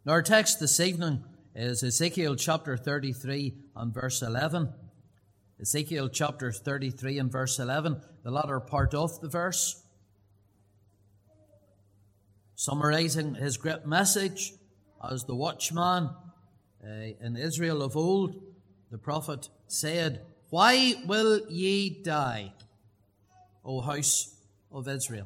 Our text this evening is Ezekiel chapter 33 and verse 11. Ezekiel chapter 33 and verse 11, the latter part of the verse. Summarizing his great message as the watchman in Israel of old, the prophet said, "Why will ye die, O house of Israel?"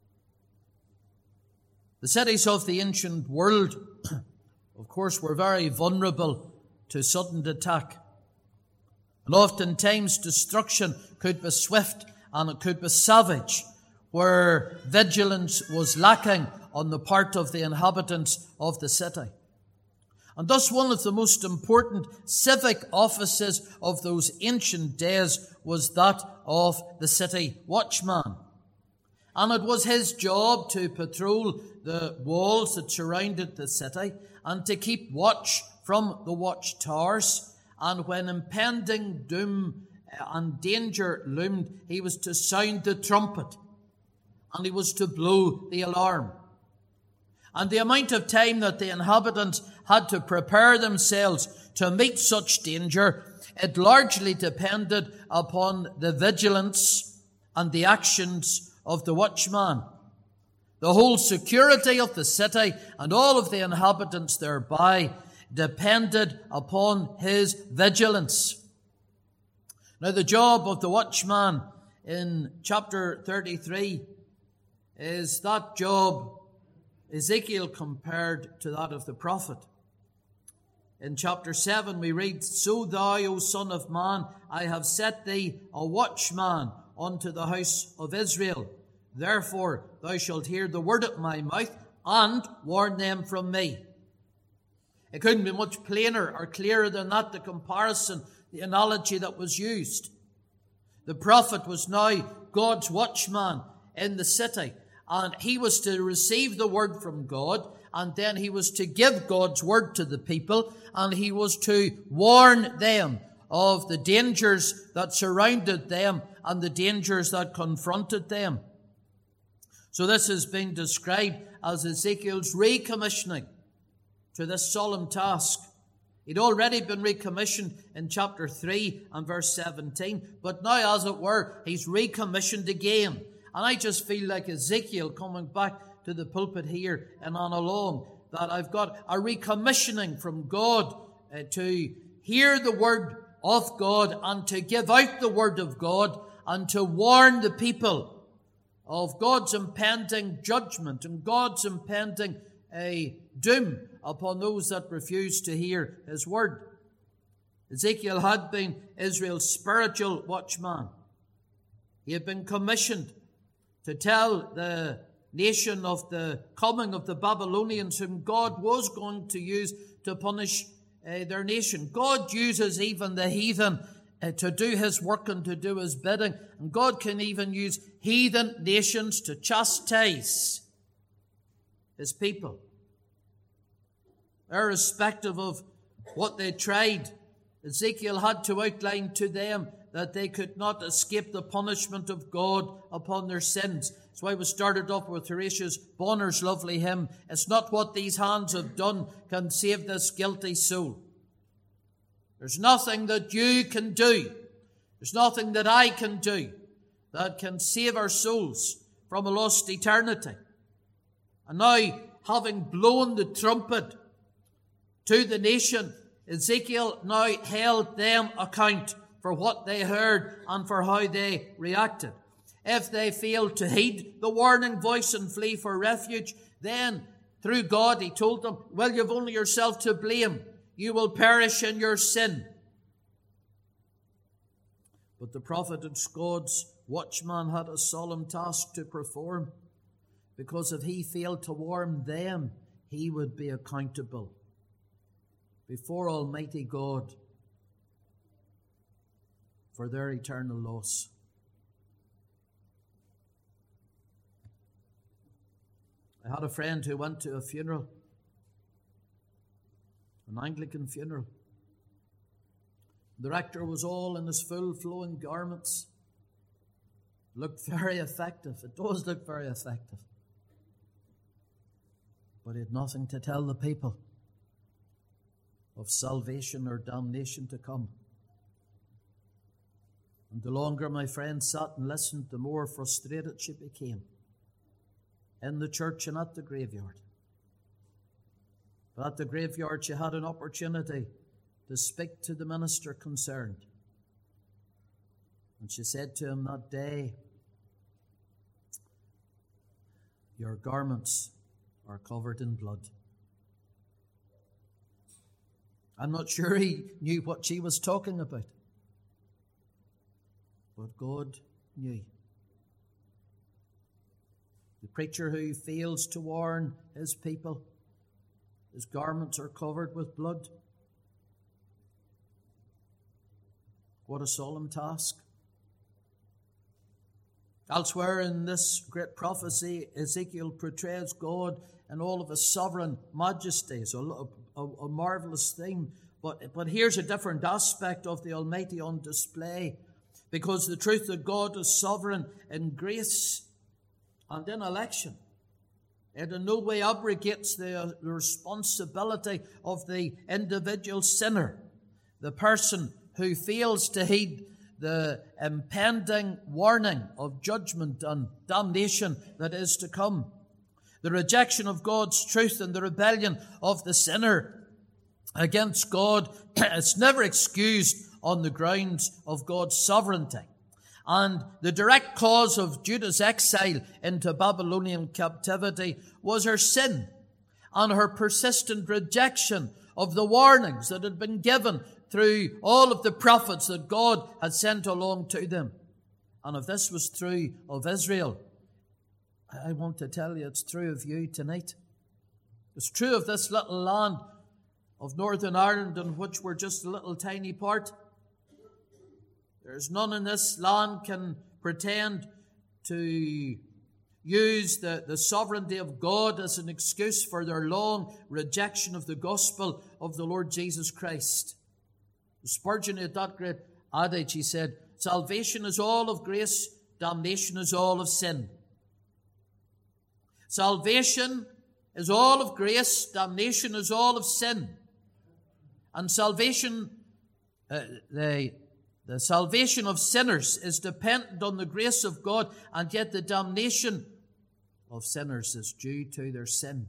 The cities of the ancient world, of course, were very vulnerable to sudden attack. And oftentimes destruction could be swift and it could be savage, where vigilance was lacking on the part of the inhabitants of the city. And thus one of the most important civic offices of those ancient days was that of the city watchman. And it was his job to patrol the walls that surrounded the city and to keep watch from the watchtowers. And when impending doom and danger loomed, he was to sound the trumpet and he was to blow the alarm. And the amount of time that the inhabitants had to prepare themselves to meet such danger, it largely depended upon the vigilance and the actions of the watchman. The whole security of the city and all of the inhabitants thereby depended upon his vigilance. Now, the job of the watchman in chapter 33 is that job Ezekiel compared to that of the prophet. In chapter 7 we read, "So thou, O son of man, I have set thee a watchman unto the house of Israel. Therefore thou shalt hear the word of my mouth and warn them from me." It couldn't be much plainer or clearer than that, the comparison, the analogy that was used. The prophet was now God's watchman in the city, and he was to receive the word from God, and then he was to give God's word to the people, and he was to warn them of the dangers that surrounded them and the dangers that confronted them. So this has been described as Ezekiel's recommissioning to this solemn task. He'd already been recommissioned in chapter 3 and verse 17, but now, as it were, he's recommissioned again. And I just feel like Ezekiel coming back to the pulpit here and on along, that I've got a recommissioning from God to hear the word of God and to give out the word of God and to warn the people of God's impending judgment and God's impending doom upon those that refuse to hear his word. Ezekiel had been Israel's spiritual watchman. He had been commissioned to tell the nation of the coming of the Babylonians, whom God was going to use to punish their nation. God uses even the heathen to do his work and to do his bidding. And God can even use heathen nations to chastise his people. Irrespective of what they tried, Ezekiel had to outline to them that they could not escape the punishment of God upon their sins. That's why we started off with Horatius Bonner's lovely hymn, "It's not what these hands have done can save this guilty soul." There's nothing that you can do, there's nothing that I can do that can save our souls from a lost eternity. And now, having blown the trumpet to the nation, Ezekiel now held them account for what they heard and for how they reacted. If they failed to heed the warning voice and flee for refuge, then through God he told them, "Well, you've only yourself to blame. You will perish in your sin." But the prophet and God's watchman had a solemn task to perform, because if he failed to warn them, he would be accountable before Almighty God for their eternal loss. I had a friend who went to a funeral, an Anglican funeral. The rector was all in his full flowing garments. Looked very effective. It does look very effective. But he had nothing to tell the people. of salvation or damnation to come. And the longer my friend sat and listened, the more frustrated she became in the church and at the graveyard. But at the graveyard she had an opportunity to speak to the minister concerned. And she said to him that day, "Your garments are covered in blood." I'm not sure he knew what she was talking about, but God knew. The preacher who fails to warn his people, his garments are covered with blood. What a solemn task. Elsewhere in this great prophecy, Ezekiel portrays God in all of his sovereign majesty. It's a marvelous theme. But here's a different aspect of the Almighty on display. Because the truth that God is sovereign in grace and in election, it in no way abrogates the responsibility of the individual sinner, the person who fails to heed the impending warning of judgment and damnation that is to come. The rejection of God's truth and the rebellion of the sinner against God is never excused on the grounds of God's sovereignty. And the direct cause of Judah's exile into Babylonian captivity was her sin and her persistent rejection of the warnings that had been given through all of the prophets that God had sent along to them. And if this was true of Israel, I want to tell you it's true of you tonight. It's true of this little land of Northern Ireland in which we're just a little tiny part. There's none in this land can pretend to use the sovereignty of God as an excuse for their long rejection of the gospel of the Lord Jesus Christ. Spurgeon had that great adage. He said, "Salvation is all of grace, damnation is all of sin." Salvation is all of grace, damnation is all of sin. And salvation, the salvation of sinners is dependent on the grace of God, and yet the damnation of sinners is due to their sin.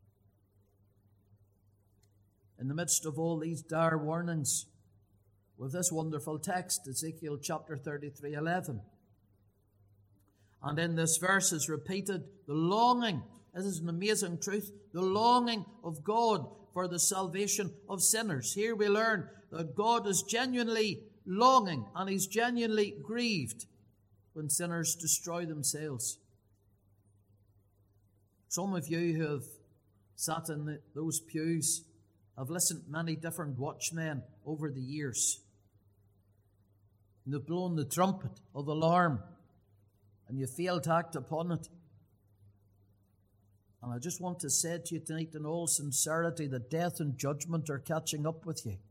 In the midst of all these dire warnings, with this wonderful text, Ezekiel chapter 33:11. And in this verse is repeated the longing, this is an amazing truth, the longing of God for the salvation of sinners. Here we learn that God is genuinely longing and He's genuinely grieved when sinners destroy themselves. Some of you who have sat in those pews have listened to many different watchmen over the years. And they've blown the trumpet of alarm, and you fail to act upon it. And I just want to say to you tonight in all sincerity that death and judgment are catching up with you.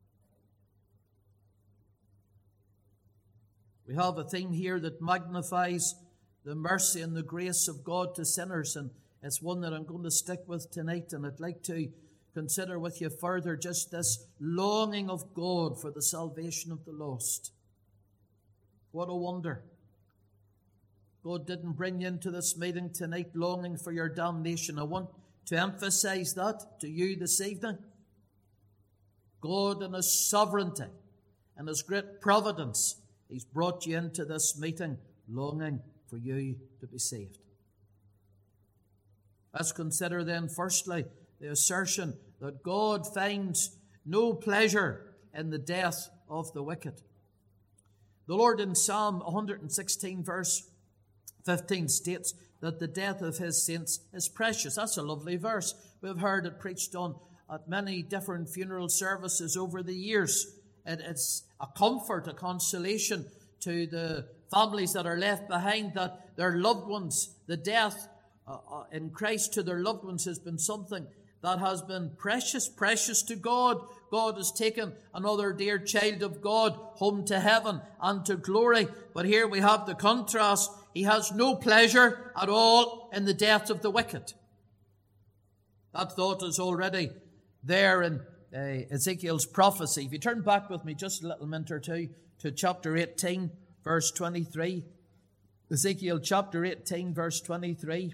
We have a theme here that magnifies the mercy and the grace of God to sinners, and it's one that I'm going to stick with tonight, and I'd like to consider with you further just this longing of God for the salvation of the lost. What a wonder. God didn't bring you into this meeting tonight longing for your damnation. I want to emphasize that to you this evening. God in His sovereignty and His great providence, He's brought you into this meeting longing for you to be saved. Let's consider then firstly the assertion that God finds no pleasure in the death of the wicked. The Lord in Psalm 116 verse 15 states that the death of His saints is precious. That's a lovely verse. We've heard it preached on at many different funeral services over the years. It's a comfort, a consolation to the families that are left behind, that their loved ones, the death in Christ to their loved ones has been something that has been precious to God. God has taken another dear child of God home to heaven and to glory. But here we have the contrast. He has no pleasure at all in the death of the wicked. That thought is already there in Ezekiel's prophecy. If you turn back with me just a little minute or two to chapter 18, verse 23. Ezekiel chapter 18, verse 23.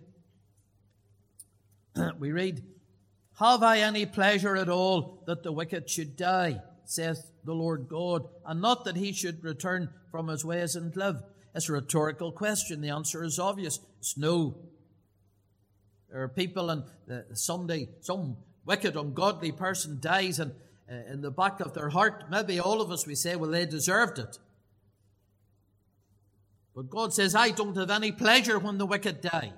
We read, "Have I any pleasure at all that the wicked should die, saith the Lord God, and not that he should return from his ways and live?" It's a rhetorical question. The answer is obvious. It's no. There are people, and someday some wicked, ungodly person dies, and in the back of their heart, maybe all of us, we say, well, they deserved it. But God says, I don't have any pleasure when the wicked die.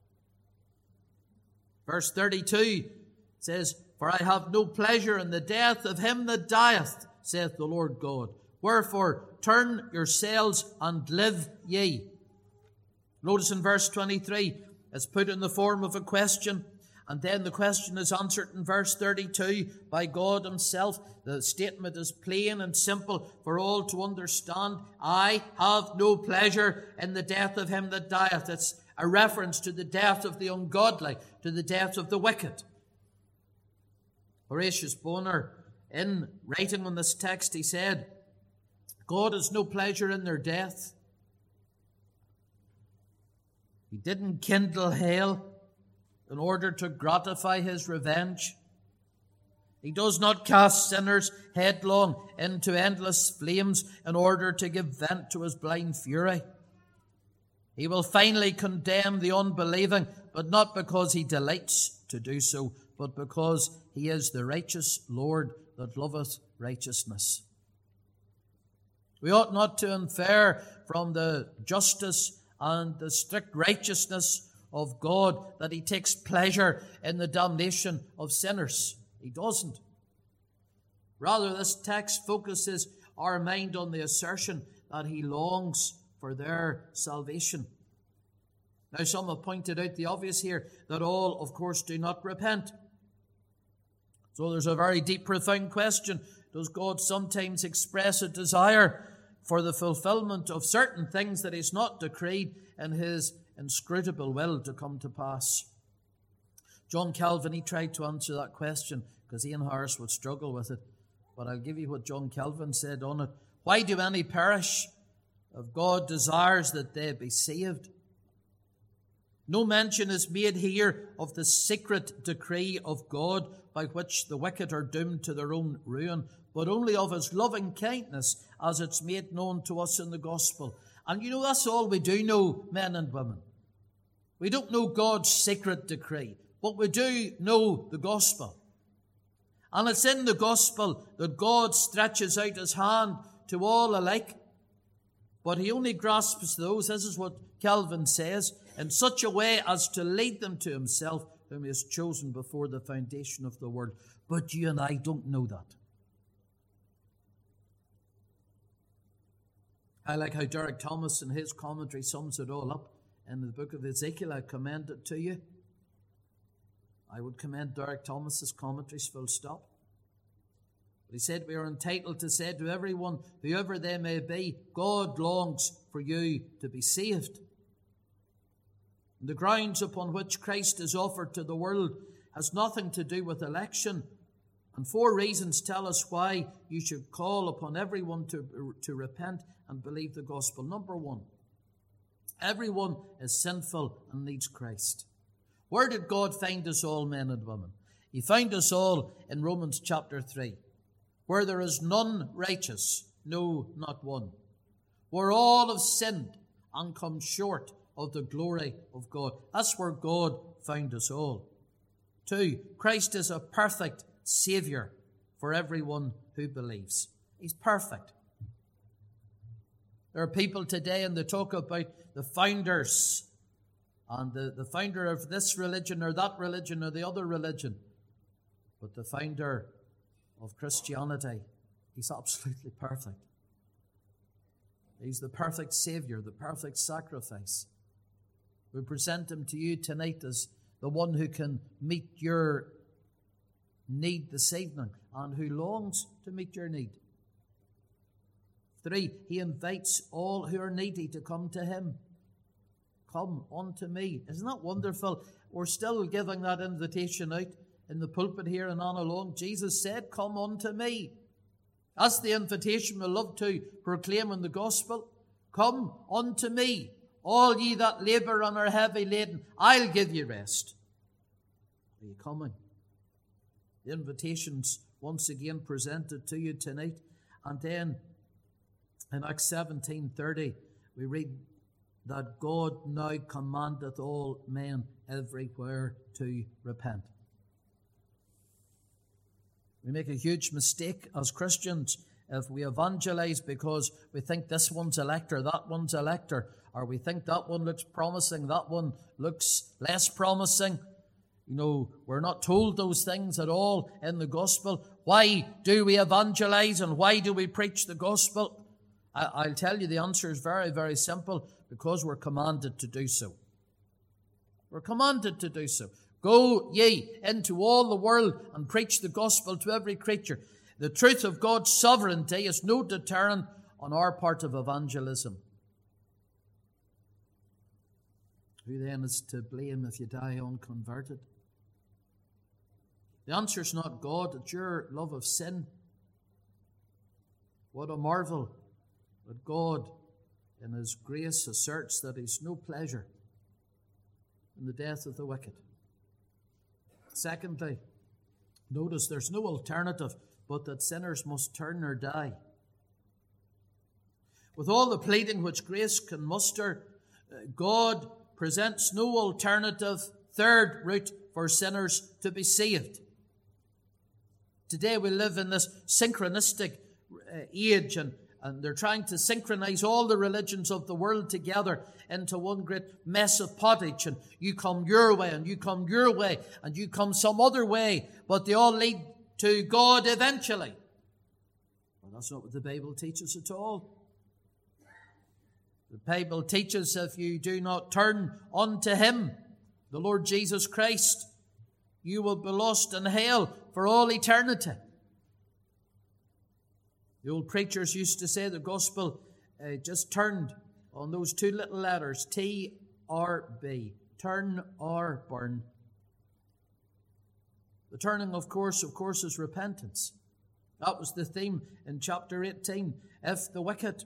Verse 32 says, "For I have no pleasure in the death of him that dieth, saith the Lord God. Wherefore, turn yourselves and live ye." Notice in verse 23, it's put in the form of a question, and then the question is answered in verse 32 by God himself. The statement is plain and simple for all to understand. I have no pleasure in the death of him that dieth. It's a reference to the death of the ungodly, to the death of the wicked. Horatius Bonar, in writing on this text, he said, God has no pleasure in their death. He didn't kindle hell in order to gratify his revenge. He does not cast sinners headlong into endless flames in order to give vent to his blind fury. He will finally condemn the unbelieving, but not because he delights to do so, but because he is the righteous Lord that loveth righteousness. We ought not to infer from the justice and the strict righteousness of God that he takes pleasure in the damnation of sinners. He doesn't. Rather, this text focuses our mind on the assertion that he longs for their salvation. Now, some have pointed out the obvious here, that all, of course, do not repent. So there's a very deep, profound question. Does God sometimes express a desire for the fulfillment of certain things that he's not decreed in his inscrutable will to come to pass? John Calvin, he tried to answer that question because Ian Harris would struggle with it. But I'll give you what John Calvin said on it. Why do any perish if God desires that they be saved? No mention is made here of the secret decree of God by which the wicked are doomed to their own ruin, but only of his loving kindness as it's made known to us in the gospel. And you know, that's all we do know, men and women. We don't know God's secret decree, but we do know the gospel. And it's in the gospel that God stretches out his hand to all alike, but he only grasps those, this is what Calvin says, in such a way as to lead them to himself, whom he has chosen before the foundation of the world. But you and I don't know that. I like how Derek Thomas in his commentary sums it all up in the book of Ezekiel. I commend it to you. I would commend Derek Thomas's commentaries, full stop. But he said we are entitled to say to everyone, whoever they may be, God longs for you to be saved. And the grounds upon which Christ is offered to the world has nothing to do with election. And 4 reasons tell us why you should call upon everyone to repent and believe the gospel. Number 1, everyone is sinful and needs Christ. Where did God find us all, men and women? He found us all in Romans chapter 3, where there is none righteous, no, not one. Where all have sinned and come short of the glory of God. That's where God found us all. 2, Christ is a perfect Savior for everyone who believes. He's perfect. There are people today, and they talk about the founders and the founder of this religion or that religion or the other religion. But the founder of Christianity, he's absolutely perfect. He's the perfect Savior, the perfect sacrifice. We present him to you tonight as the one who can meet your need this evening and who longs to meet your need. 3, he invites all who are needy to come to him. Come unto me. Isn't that wonderful? We're still giving that invitation out in the pulpit here in Annalone, Jesus said, "Come unto me." That's the invitation we love to proclaim in the gospel. Come unto me, all ye that labour and are heavy laden, I'll give you rest. Are you coming? The invitation's once again presented to you tonight. And then in Acts 17:30, we read that God now commandeth all men everywhere to repent. We make a huge mistake as Christians if we evangelize because we think this one's a lector, that one's a lector, or we think that one looks promising, that one looks less promising. You know, we're not told those things at all in the gospel. Why do we evangelize and why do we preach the gospel? I'll tell you the answer is very, very simple. Because we're commanded to do so. We're commanded to do so. Go ye into all the world and preach the gospel to every creature. The truth of God's sovereignty is no deterrent on our part of evangelism. Who then is to blame if you die unconverted? The answer is not God, it's your love of sin. What a marvel that God in His grace asserts that He's no pleasure in the death of the wicked. Secondly, notice there's no alternative but that sinners must turn or die. With all the pleading which grace can muster, God presents no alternative third route for sinners to be saved. Today we live in this synchronistic age and they're trying to synchronize all the religions of the world together into one great mess of pottage. And you come your way, and you come your way, and you come some other way. But they all lead to God eventually. Well, that's not what the Bible teaches at all. The Bible teaches if you do not turn unto Him, the Lord Jesus Christ, you will be lost in hell for all eternity. The old preachers used to say the gospel just turned on those two little letters, T-R-B, turn or burn. The turning, of course, is repentance. That was the theme in chapter 18. If the wicked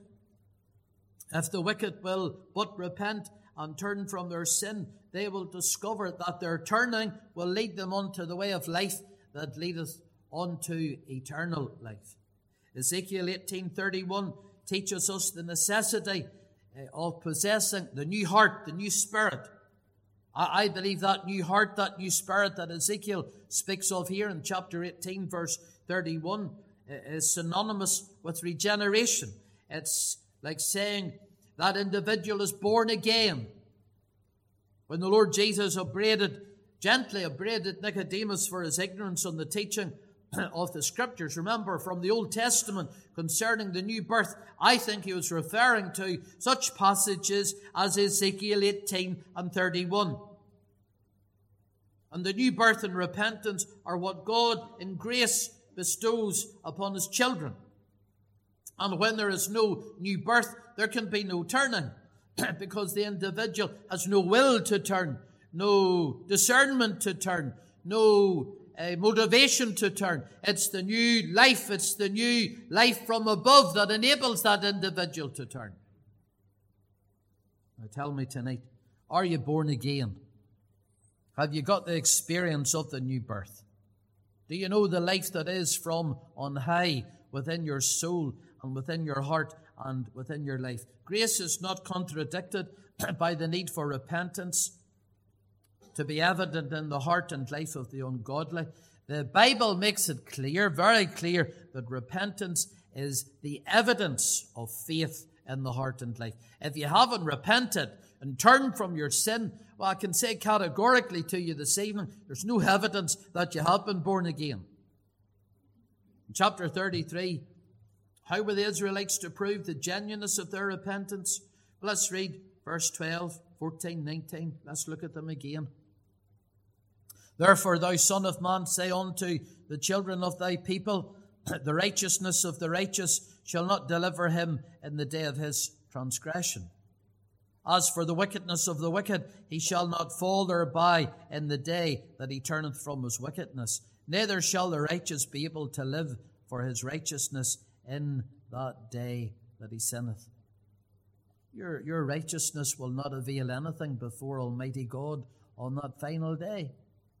will but repent and turn from their sin, they will discover that their turning will lead them unto the way of life that leadeth unto eternal life. Ezekiel 18:31 teaches us the necessity of possessing the new heart, the new spirit. I believe that new heart, that new spirit that Ezekiel speaks of here in chapter 18, verse 31, is synonymous with regeneration. It's like saying that individual is born again. When the Lord Jesus gently upbraided Nicodemus for his ignorance on the teaching of the Scriptures. Remember, from the Old Testament concerning the new birth, I think he was referring to such passages as Ezekiel 18 and 31. And the new birth and repentance are what God in grace bestows upon His children. And when there is no new birth, there can be no turning, because the individual has no will to turn, no discernment to turn, no motivation to turn. It's the new life. It's the new life from above that enables that individual to turn. Now tell me tonight, are you born again? Have you got the experience of the new birth? Do you know the life that is from on high within your soul and within your heart and within your life? Grace is not contradicted by the need for repentance to be evident in the heart and life of the ungodly. The Bible makes it clear, very clear, that repentance is the evidence of faith in the heart and life. If you haven't repented and turned from your sin, well, I can say categorically to you this evening, there's no evidence that you have been born again. In chapter 33, how were the Israelites to prove the genuineness of their repentance? Well, let's read verse 12, 14, 19. Let's look at them again. Therefore, thou son of man, say unto the children of thy people, the righteousness of the righteous shall not deliver him in the day of his transgression. As for the wickedness of the wicked, he shall not fall thereby in the day that he turneth from his wickedness. Neither shall the righteous be able to live for his righteousness in that day that he sinneth. Your righteousness will not avail anything before Almighty God on that final day.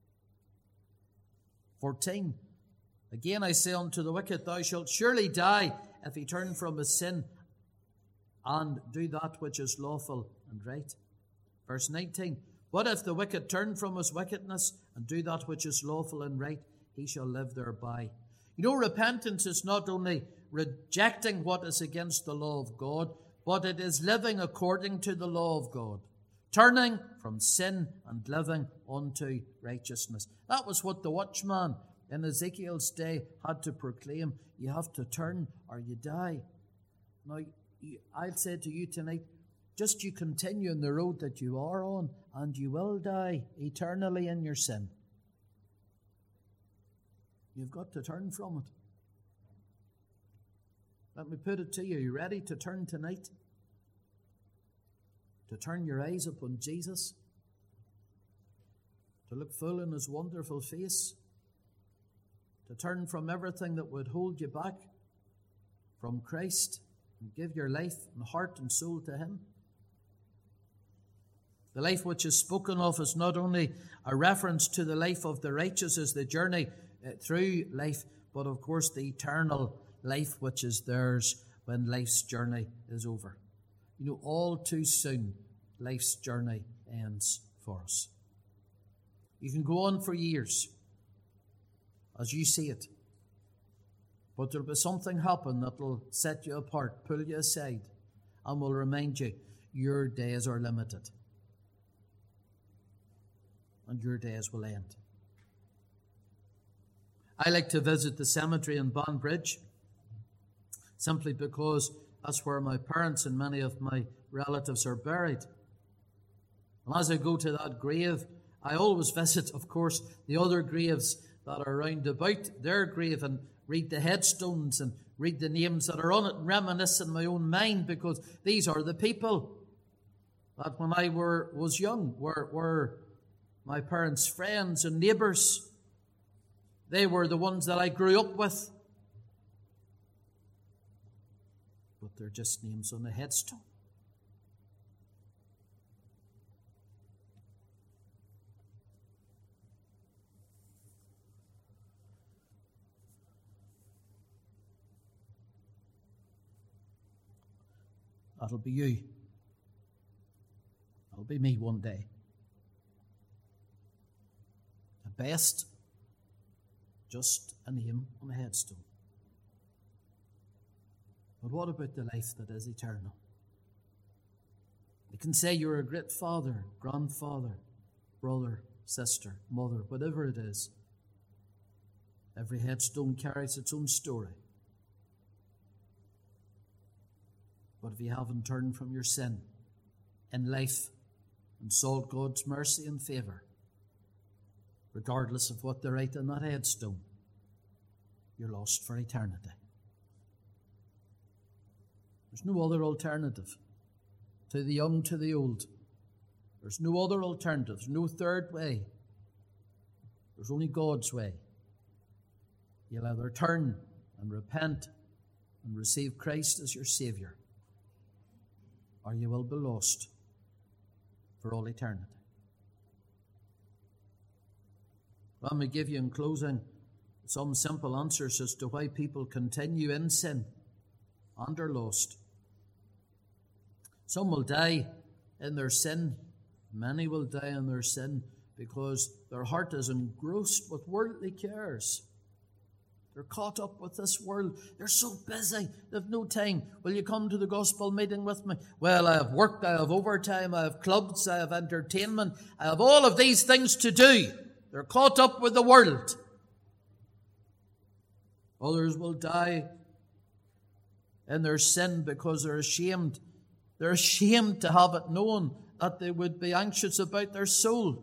14. Again I say unto the wicked, thou shalt surely die if he turn from his sin and do that which is lawful and right. Verse 19. But if the wicked turn from his wickedness and do that which is lawful and right, he shall live thereby. You know, repentance is not only rejecting what is against the law of God, but it is living according to the law of God, turning from sin and living unto righteousness. That was what the watchman in Ezekiel's day had to proclaim. You have to turn or you die. Now, I'll say to you tonight, just you continue on the road that you are on, and you will die eternally in your sin. You've got to turn from it. Let me put it to you. Are you ready to turn tonight? To turn your eyes upon Jesus? To look full in his wonderful face? To turn from everything that would hold you back from Christ and give your life and heart and soul to him? The life which is spoken of is not only a reference to the life of the righteous as the journey through life, but of course the eternal life which is theirs when life's journey is over. You know, all too soon life's journey ends for us. You can go on for years as you see it, but there'll be something happen that will set you apart, pull you aside, and will remind you your days are limited and your days will end. I like to visit the cemetery in Banbridge simply because that's where my parents and many of my relatives are buried. And as I go to that grave, I always visit, of course, the other graves that are round about their grave and read the headstones and read the names that are on it and reminisce in my own mind, because these are the people that when I was young were my parents' friends and neighbours. They were the ones that I grew up with. But they're just names on a headstone. That'll be you. That'll be me one day. At best, just a name on a headstone. But what about the life that is eternal? You can say you're a great father, grandfather, brother, sister, mother, whatever it is. Every headstone carries its own story. But if you haven't turned from your sin in life and sought God's mercy and favour, regardless of what they write on that headstone, you're lost for eternity. There's no other alternative. To the young, to the old. There's no other alternative. There's no third way. There's only God's way. You'll either turn and repent and receive Christ as your Saviour, or you will be lost for all eternity. Let me give you in closing some simple answers as to why people continue in sin and are lost. Some will die in their sin. Many will die in their sin because their heart is engrossed with worldly cares. They're caught up with this world. They're so busy. They have no time. Will you come to the gospel meeting with me? Well, I have work, I have overtime, I have clubs, I have entertainment. I have all of these things to do. They're caught up with the world. Others will die in their sin because they're ashamed. They're ashamed to have it known that they would be anxious about their soul.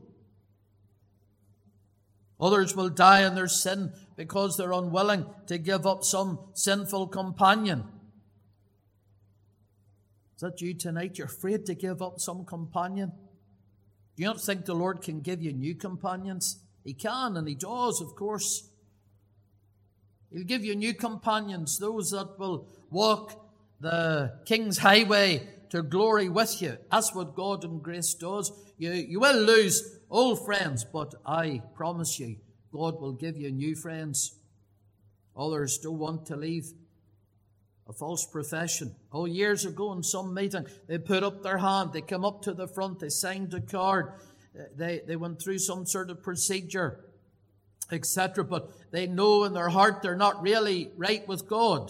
Others will die in their sin because they're unwilling to give up some sinful companion. Is that you tonight? You're afraid to give up some companion? Do you not think the Lord can give you new companions? He can, and He does, of course. He'll give you new companions, those that will walk the King's highway to glory with you. That's what God in grace does. You will lose old friends, but I promise you, God will give you new friends. Others don't want to leave a false profession. Oh, years ago in some meeting, they put up their hand, they came up to the front, they signed a card, they went through some sort of procedure, etc. But they know in their heart they're not really right with God.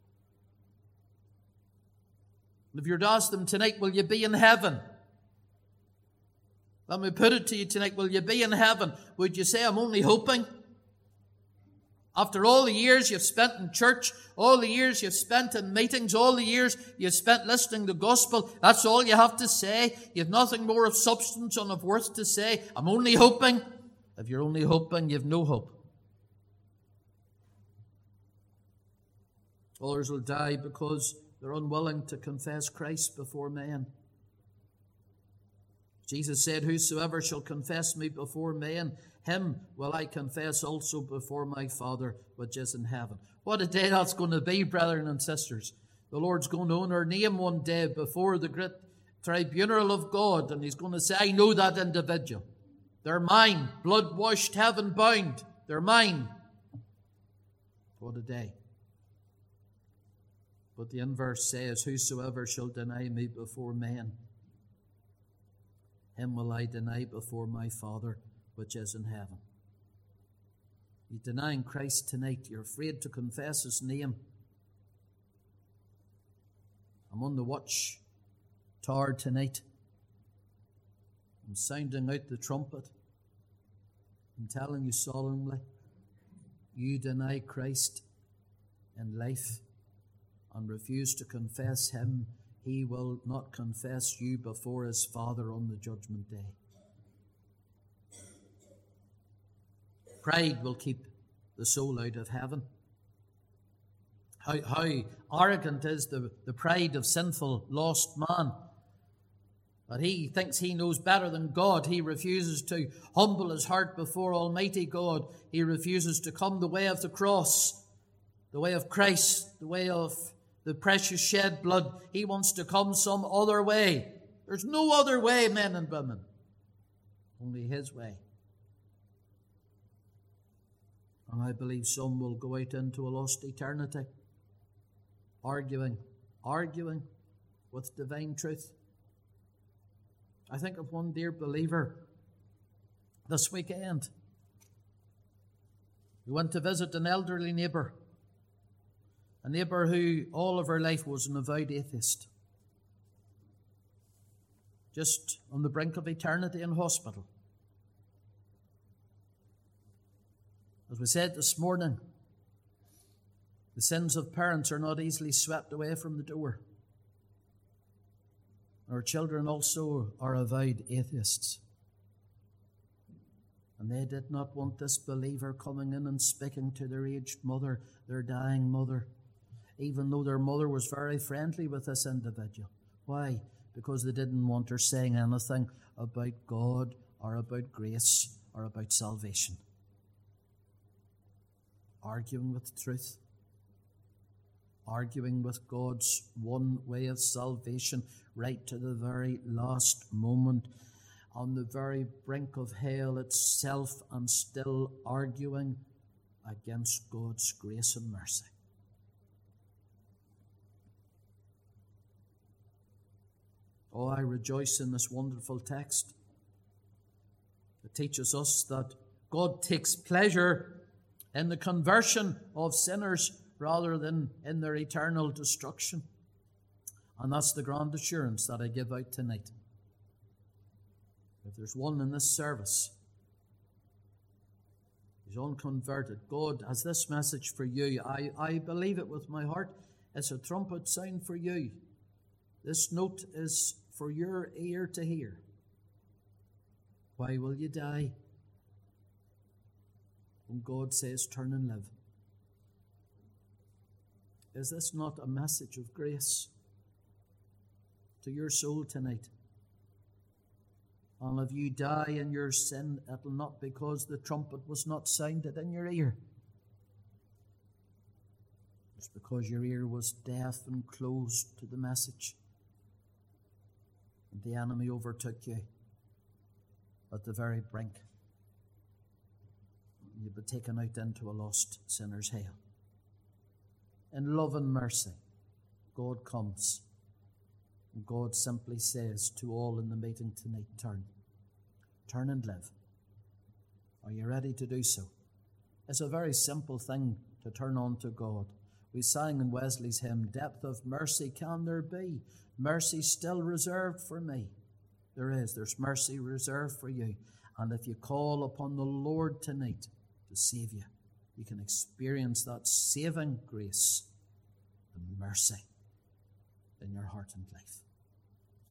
If you were to ask them tonight, will you be in heaven? Let me put it to you tonight, will you be in heaven? Would you say, I'm only hoping? After all the years you've spent in church, all the years you've spent in meetings, all the years you've spent listening to the gospel, that's all you have to say. You have nothing more of substance and of worth to say. I'm only hoping. If you're only hoping, you've no hope. Others will die because they're unwilling to confess Christ before men. Jesus said, whosoever shall confess me before men, him will I confess also before my Father which is in heaven. What a day that's going to be, brethren and sisters. The Lord's going to own our name one day before the great tribunal of God, and He's going to say, I know that individual. They're mine, blood-washed, heaven-bound. They're mine. What a day. But the inverse says, whosoever shall deny me before men, him will I deny before my Father which is in heaven. You're denying Christ tonight. You're afraid to confess His name. I'm on the watch tower tonight. I'm sounding out the trumpet. I'm telling you solemnly, you deny Christ in life and refuse to confess Him, He will not confess you before His Father on the judgment day. Pride will keep the soul out of heaven. How arrogant is the pride of sinful, lost man. But he thinks he knows better than God. He refuses to humble his heart before Almighty God. He refuses to come the way of the cross, the way of Christ, the way of the precious shed blood. He wants to come some other way. There's no other way, men and women. Only His way. And I believe some will go out into a lost eternity, arguing with divine truth. I think of one dear believer this weekend. We went to visit an elderly neighbour, a neighbour who all of her life was an avowed atheist, just on the brink of eternity in hospital. As we said this morning, the sins of parents are not easily swept away from the door. Our children also are avowed atheists. And they did not want this believer coming in and speaking to their aged mother, their dying mother, even though their mother was very friendly with this individual. Why? Because they didn't want her saying anything about God or about grace or about salvation. Arguing with truth. Arguing with God's one way of salvation right to the very last moment, on the very brink of hell itself, and still arguing against God's grace and mercy. Oh, I rejoice in this wonderful text. It teaches us that God takes pleasure in the conversion of sinners rather than in their eternal destruction. And that's the grand assurance that I give out tonight. If there's one in this service who's unconverted, God has this message for you. I believe it with my heart. It's a trumpet sound for you. This note is for your ear to hear. Why will you die? When God says, turn and live. Is this not a message of grace? to your soul tonight. And if you die in your sin, it'll not because the trumpet was not sounded in your ear. It's because your ear was deaf and closed to the message. And the enemy overtook you at the very brink. You'd be taken out into a lost sinner's hell. In love and mercy, God comes. And God simply says to all in the meeting tonight, turn. Turn and live. Are you ready to do so? It's a very simple thing to turn on to God. We sang in Wesley's hymn, depth of mercy can there be? Mercy still reserved for me. There is. There's mercy reserved for you. And if you call upon the Lord tonight to save you, you can experience that saving grace and mercy in your heart and life.